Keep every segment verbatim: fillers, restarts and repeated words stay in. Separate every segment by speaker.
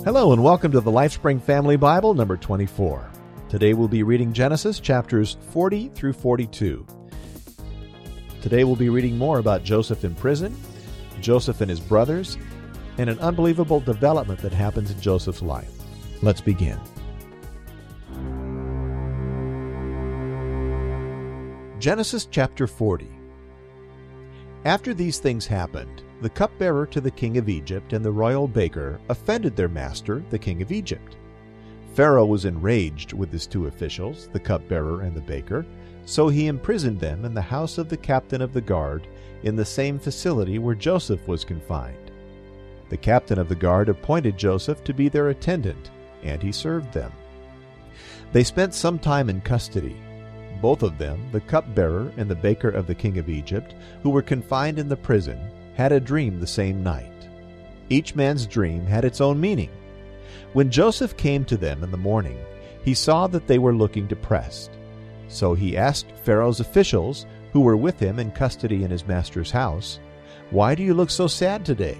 Speaker 1: Hello and welcome to the LifeSpring Family Bible, number twenty-four. Today we'll be reading Genesis chapters forty through forty-two. Today we'll be reading more about Joseph in prison, Joseph and his brothers, and an unbelievable development that happens in Joseph's life. Let's begin. Genesis chapter forty. After these things happened, the cupbearer to the king of Egypt and the royal baker offended their master, the king of Egypt. Pharaoh was enraged with his two officials, the cupbearer and the baker, so he imprisoned them in the house of the captain of the guard in the same facility where Joseph was confined. The captain of the guard appointed Joseph to be their attendant, and he served them. They spent some time in custody. Both of them, the cupbearer and the baker of the king of Egypt, who were confined in the prison, had a dream the same night. Each man's dream had its own meaning. When Joseph came to them in the morning, he saw that they were looking depressed. So he asked Pharaoh's officials, who were with him in custody in his master's house, "Why do you look so sad today?"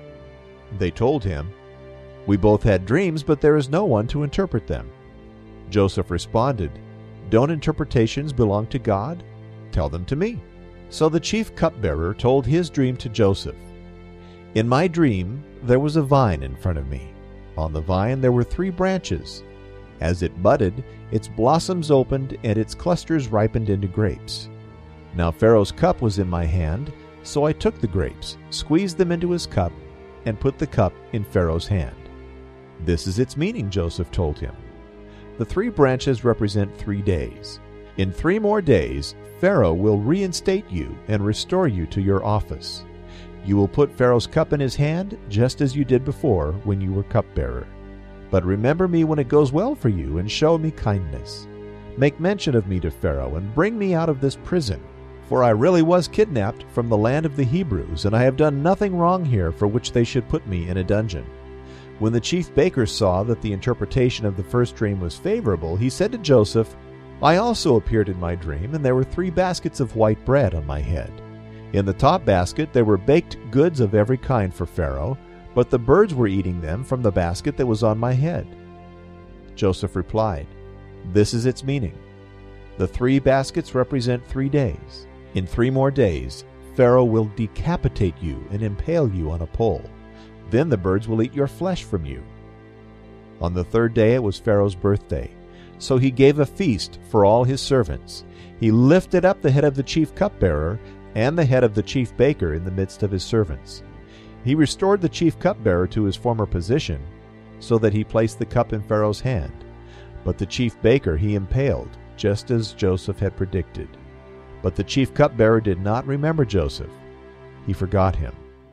Speaker 1: They told him, "We both had dreams, but there is no one to interpret them." Joseph responded, "Don't interpretations belong to God? Tell them to me." So the chief cupbearer told his dream to Joseph. "In my dream there was a vine in front of me. On the vine there were three branches. As it budded, its blossoms opened and its clusters ripened into grapes. Now Pharaoh's cup was in my hand, so I took the grapes, squeezed them into his cup, and put the cup in Pharaoh's hand." This is its meaning, Joseph told him. The three branches represent three days. In three more days, Pharaoh will reinstate you and restore you to your office. You will put Pharaoh's cup in his hand, just as you did before when you were cupbearer. But remember me when it goes well for you, and show me kindness. Make mention of me to Pharaoh, and bring me out of this prison. For I really was kidnapped from the land of the Hebrews, and I have done nothing wrong here for which they should put me in a dungeon." When the chief baker saw that the interpretation of the first dream was favorable, he said to Joseph, "I also appeared in my dream, and there were three baskets of white bread on my head. In the top basket there were baked goods of every kind for Pharaoh, but the birds were eating them from the basket that was on my head." Joseph replied, "This is its meaning. The three baskets represent three days. In three more days, Pharaoh will decapitate you and impale you on a pole. Then the birds will eat your flesh from you." On the third day it was Pharaoh's birthday, so he gave a feast for all his servants. He lifted up the head of the chief cupbearer and the head of the chief baker in the midst of his servants. He restored the chief cupbearer to his former position, so that he placed the cup in Pharaoh's hand. But the chief baker he impaled, just as Joseph had predicted. But the chief cupbearer did not remember Joseph. He forgot him.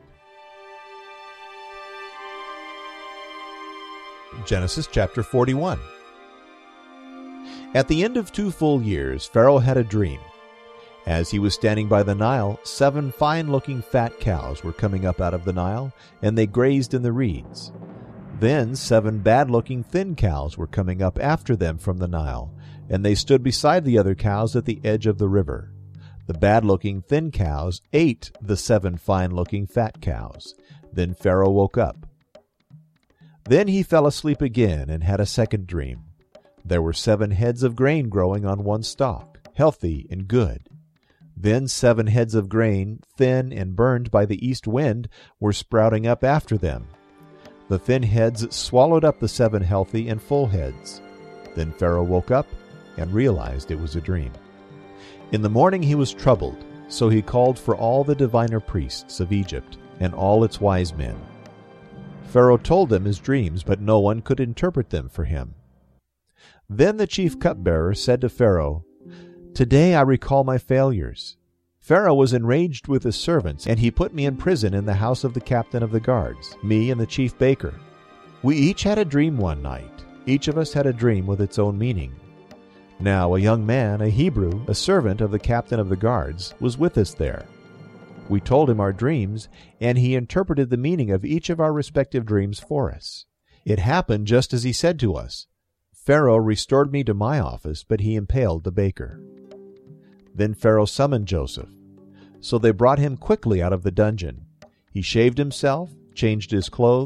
Speaker 1: Genesis chapter forty-one. At the end of two full years, Pharaoh had a dream. As he was standing by the Nile, seven fine-looking fat cows were coming up out of the Nile, and they grazed in the reeds. Then seven bad-looking thin cows were coming up after them from the Nile, and they stood beside the other cows at the edge of the river. The bad-looking thin cows ate the seven fine-looking fat cows. Then Pharaoh woke up. Then he fell asleep again and had a second dream. There were seven heads of grain growing on one stalk, healthy and good. Then seven heads of grain, thin and burned by the east wind, were sprouting up after them. The thin heads swallowed up the seven healthy and full heads. Then Pharaoh woke up and realized it was a dream. In the morning he was troubled, so he called for all the diviner priests of Egypt and all its wise men. Pharaoh told them his dreams, but no one could interpret them for him. Then the chief cupbearer said to Pharaoh, "Today I recall my failures. Pharaoh was enraged with his servants, and he put me in prison in the house of the captain of the guards, me and the chief baker. We each had a dream one night. Each of us had a dream with its own meaning. Now a young man, a Hebrew, a servant of the captain of the guards, was with us there. We told him our dreams, and he interpreted the meaning of each of our respective dreams for us. It happened just as he said to us. Pharaoh restored me to my office, but he impaled the baker." Then Pharaoh summoned Joseph. So they brought him quickly out of the dungeon. He shaved himself, changed his clothes,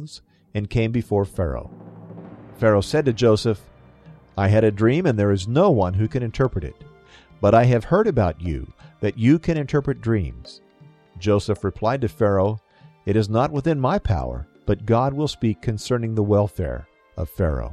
Speaker 1: and came before Pharaoh. Pharaoh said to Joseph, I had a dream, and there is no one who can interpret it. But I have heard about you, that you can interpret dreams. Joseph replied to Pharaoh, It is not within my power, but God will speak concerning the welfare of Pharaoh.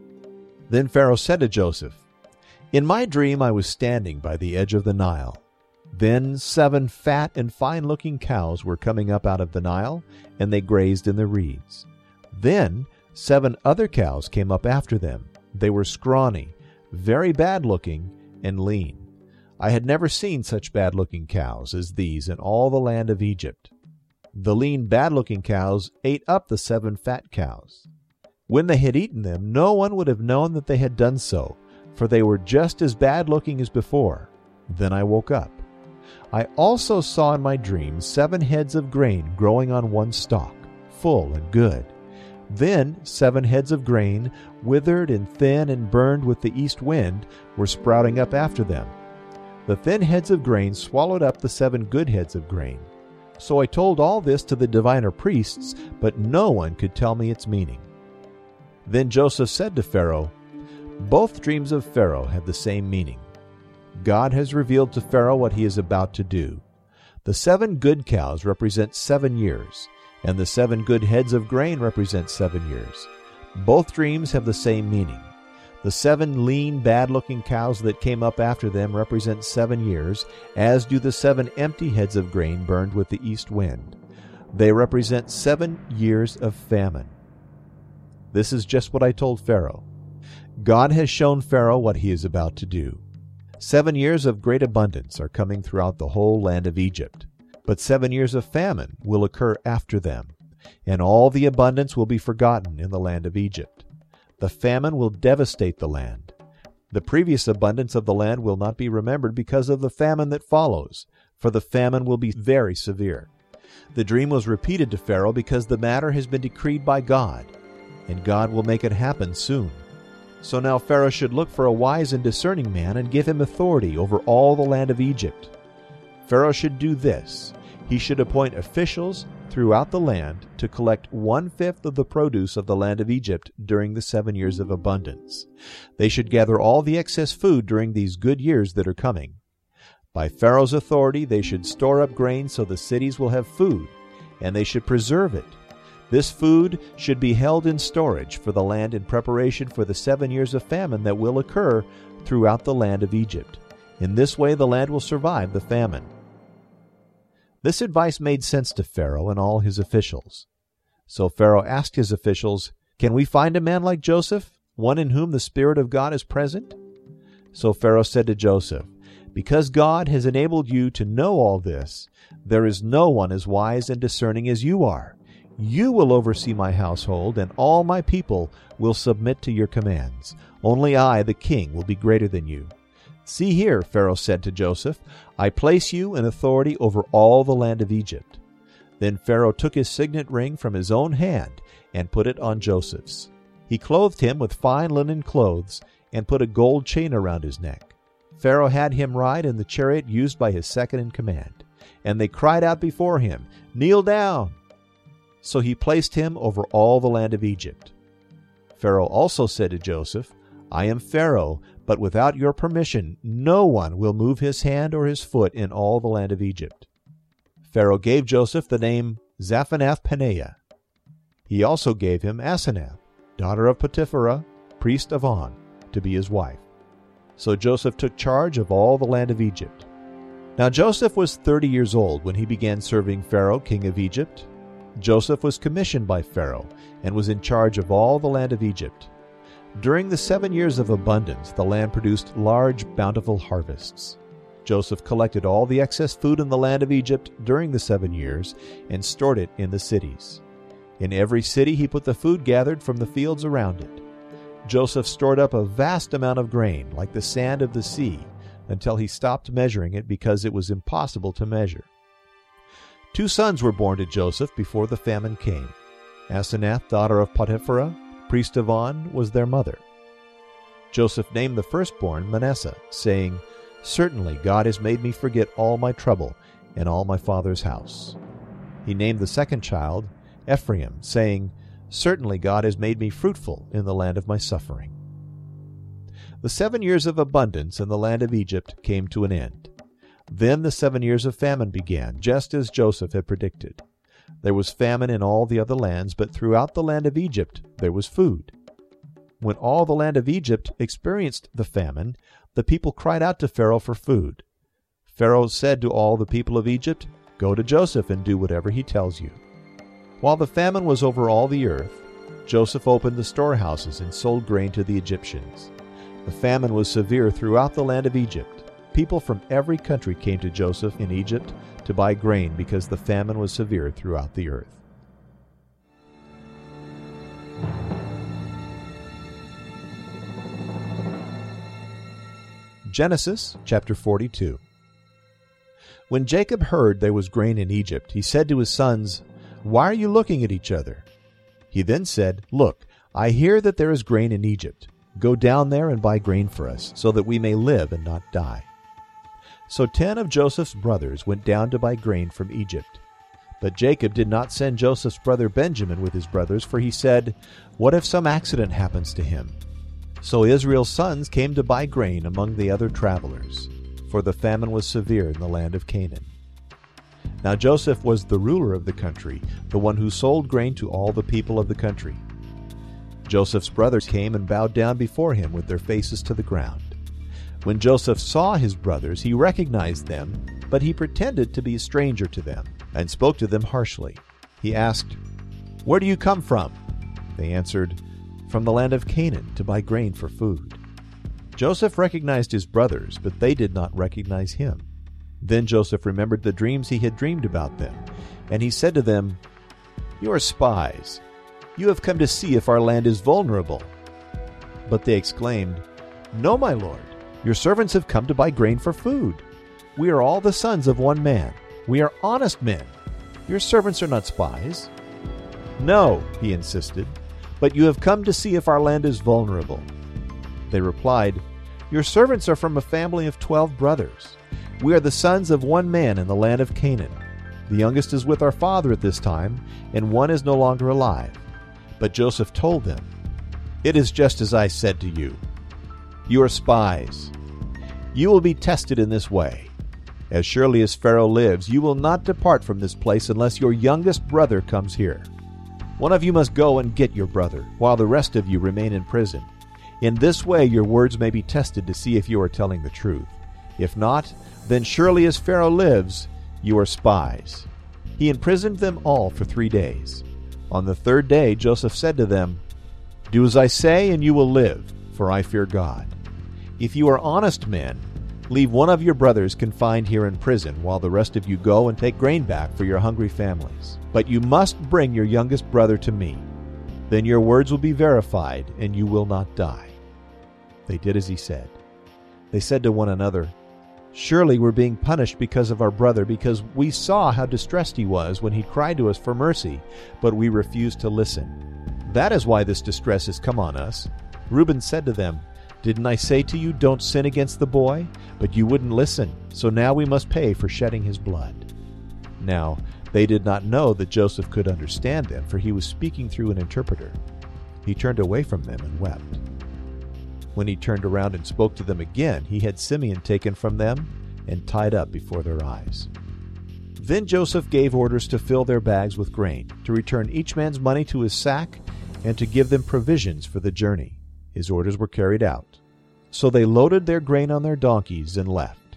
Speaker 1: Then Pharaoh said to Joseph, In my dream I was standing by the edge of the Nile. Then seven fat and fine-looking cows were coming up out of the Nile, and they grazed in the reeds. Then seven other cows came up after them. They were scrawny, very bad-looking, and lean. I had never seen such bad-looking cows as these in all the land of Egypt. The lean, bad-looking cows ate up the seven fat cows. When they had eaten them, no one would have known that they had done so, for they were just as bad-looking as before. Then I woke up. I also saw in my dream seven heads of grain growing on one stalk, full and good. Then seven heads of grain, withered and thin and burned with the east wind, were sprouting up after them. The thin heads of grain swallowed up the seven good heads of grain. So I told all this to the diviner priests, but no one could tell me its meaning. Then Joseph said to Pharaoh, Both dreams of Pharaoh have the same meaning. God has revealed to Pharaoh what he is about to do. The seven good cows represent seven years, and the seven good heads of grain represent seven years. Both dreams have the same meaning. The seven lean, bad-looking cows that came up after them represent seven years, as do the seven empty heads of grain burned with the east wind. They represent seven years of famine. This is just what I told Pharaoh. God has shown Pharaoh what he is about to do. Seven years of great abundance are coming throughout the whole land of Egypt, but seven years of famine will occur after them, and all the abundance will be forgotten in the land of Egypt. The famine will devastate the land. The previous abundance of the land will not be remembered because of the famine that follows, for the famine will be very severe. The dream was repeated to Pharaoh because the matter has been decreed by God, and God will make it happen soon. So now Pharaoh should look for a wise and discerning man and give him authority over all the land of Egypt. Pharaoh should do this. He should appoint officials throughout the land to collect one-fifth of the produce of the land of Egypt during the seven years of abundance. They should gather all the excess food during these good years that are coming. By Pharaoh's authority, they should store up grain so the cities will have food, and they should preserve it. This food should be held in storage for the land in preparation for the seven years of famine that will occur throughout the land of Egypt. In this way, the land will survive the famine. This advice made sense to Pharaoh and all his officials. So Pharaoh asked his officials, Can we find a man like Joseph, one in whom the Spirit of God is present? So Pharaoh said to Joseph, Because God has enabled you to know all this, there is no one as wise and discerning as you are. You will oversee my household, and all my people will submit to your commands. Only I, the king, will be greater than you. See here, Pharaoh said to Joseph, I place you in authority over all the land of Egypt. Then Pharaoh took his signet ring from his own hand and put it on Joseph's. He clothed him with fine linen clothes and put a gold chain around his neck. Pharaoh had him ride in the chariot used by his second in command, and they cried out before him, Kneel down! So he placed him over all the land of Egypt. Pharaoh also said to Joseph, I am Pharaoh, but without your permission no one will move his hand or his foot in all the land of Egypt. Pharaoh gave Joseph the name Zaphenath-Paneah. He also gave him Asenath, daughter of Potipherah, priest of On, to be his wife. So Joseph took charge of all the land of Egypt. Now Joseph was thirty years old when he began serving Pharaoh, king of Egypt. Joseph was commissioned by Pharaoh and was in charge of all the land of Egypt. During the seven years of abundance, the land produced large, bountiful harvests. Joseph collected all the excess food in the land of Egypt during the seven years and stored it in the cities. In every city he put the food gathered from the fields around it. Joseph stored up a vast amount of grain, like the sand of the sea, until he stopped measuring it because it was impossible to measure. Two sons were born to Joseph before the famine came. Asenath, daughter of Potipherah, priest of On, was their mother. Joseph named the firstborn Manasseh, saying, Certainly God has made me forget all my trouble and all my father's house. He named the second child Ephraim, saying, Certainly God has made me fruitful in the land of my suffering." The seven years of abundance in the land of Egypt came to an end. Then the seven years of famine began, just as Joseph had predicted. There was famine in all the other lands, but throughout the land of Egypt there was food. When all the land of Egypt experienced the famine, the people cried out to Pharaoh for food. Pharaoh said to all the people of Egypt, "Go to Joseph and do whatever he tells you." While the famine was over all the earth, Joseph opened the storehouses and sold grain to the Egyptians. The famine was severe throughout the land of Egypt. People from every country came to Joseph in Egypt to buy grain because the famine was severe throughout the earth. Genesis chapter forty-two. When Jacob heard there was grain in Egypt, he said to his sons, "Why are you looking at each other?" He then said, "Look, I hear that there is grain in Egypt. Go down there and buy grain for us, so that we may live and not die." So ten of Joseph's brothers went down to buy grain from Egypt. But Jacob did not send Joseph's brother Benjamin with his brothers, for he said, "What if some accident happens to him?" So Israel's sons came to buy grain among the other travelers, for the famine was severe in the land of Canaan. Now Joseph was the ruler of the country, the one who sold grain to all the people of the country. Joseph's brothers came and bowed down before him with their faces to the ground. When Joseph saw his brothers, he recognized them, but he pretended to be a stranger to them, and spoke to them harshly. He asked, "Where do you come from?" They answered, "From the land of Canaan, to buy grain for food." Joseph recognized his brothers, but they did not recognize him. Then Joseph remembered the dreams he had dreamed about them, and he said to them, "You are spies. You have come to see if our land is vulnerable." But they exclaimed, "No, my lord. Your servants have come to buy grain for food. We are all the sons of one man. We are honest men. Your servants are not spies." "No," he insisted, "but you have come to see if our land is vulnerable." They replied, "Your servants are from a family of twelve brothers. We are the sons of one man in the land of Canaan. The youngest is with our father at this time, and one is no longer alive." But Joseph told them, "It is just as I said to you. You are spies. You will be tested in this way. As surely as Pharaoh lives, you will not depart from this place unless your youngest brother comes here. One of you must go and get your brother, while the rest of you remain in prison. In this way your words may be tested to see if you are telling the truth. If not, then surely as Pharaoh lives, you are spies." He imprisoned them all for three days. On the third day Joseph said to them, "Do as I say, and you will live, for I fear God. If you are honest men, leave one of your brothers confined here in prison, while the rest of you go and take grain back for your hungry families. But you must bring your youngest brother to me. Then your words will be verified, and you will not die." They did as he said. They said to one another, "Surely we're being punished because of our brother, because we saw how distressed he was when he cried to us for mercy, but we refused to listen. That is why this distress has come on us." Reuben said to them, "Didn't I say to you, don't sin against the boy? But you wouldn't listen, so now we must pay for shedding his blood." Now they did not know that Joseph could understand them, for he was speaking through an interpreter. He turned away from them and wept. When he turned around and spoke to them again, he had Simeon taken from them and tied up before their eyes. Then Joseph gave orders to fill their bags with grain, to return each man's money to his sack, and to give them provisions for the journey. His orders were carried out. So they loaded their grain on their donkeys and left.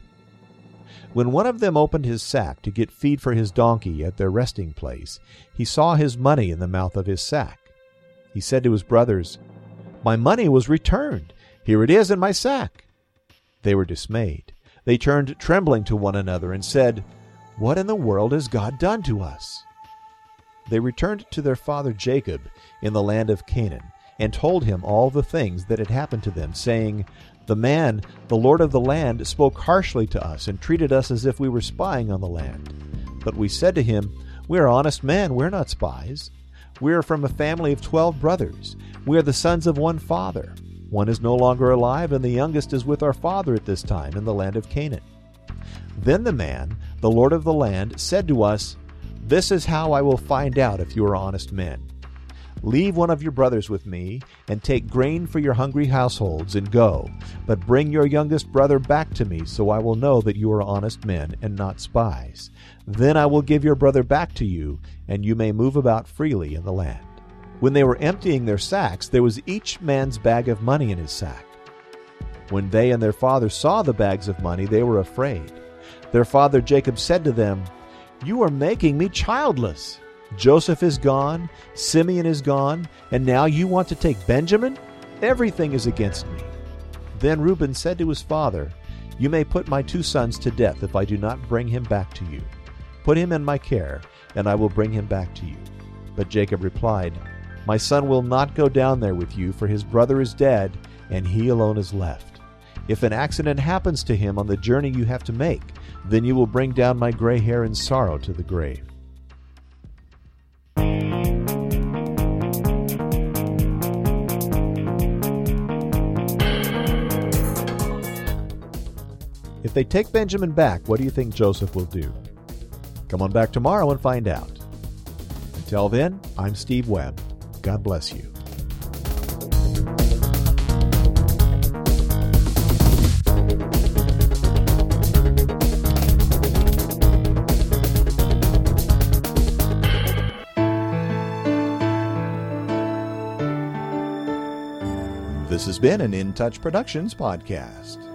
Speaker 1: When one of them opened his sack to get feed for his donkey at their resting place, he saw his money in the mouth of his sack. He said to his brothers, "My money was returned. Here it is in my sack." They were dismayed. They turned trembling to one another and said, "What in the world has God done to us?" They returned to their father Jacob in the land of Canaan, and told him all the things that had happened to them, saying, "The man, the lord of the land, spoke harshly to us and treated us as if we were spying on the land. But we said to him, 'We are honest men, we're not spies. We are from a family of twelve brothers. We are the sons of one father. One is no longer alive, and the youngest is with our father at this time in the land of Canaan.' Then the man, the lord of the land, said to us, 'This is how I will find out if you are honest men. Leave one of your brothers with me, and take grain for your hungry households, and go. But bring your youngest brother back to me, so I will know that you are honest men and not spies. Then I will give your brother back to you, and you may move about freely in the land." When they were emptying their sacks, there was each man's bag of money in his sack. When they and their father saw the bags of money, they were afraid. Their father Jacob said to them, "You are making me childless. Joseph is gone, Simeon is gone, and now you want to take Benjamin? Everything is against me." Then Reuben said to his father, "You may put my two sons to death if I do not bring him back to you. Put him in my care, and I will bring him back to you." But Jacob replied, "My son will not go down there with you, for his brother is dead, and he alone is left. If an accident happens to him on the journey you have to make, then you will bring down my gray hair in sorrow to the grave." If they take Benjamin back, what do you think Joseph will do? Come on back tomorrow and find out. Until then, I'm Steve Webb. God bless you. This has been an In Touch Productions podcast.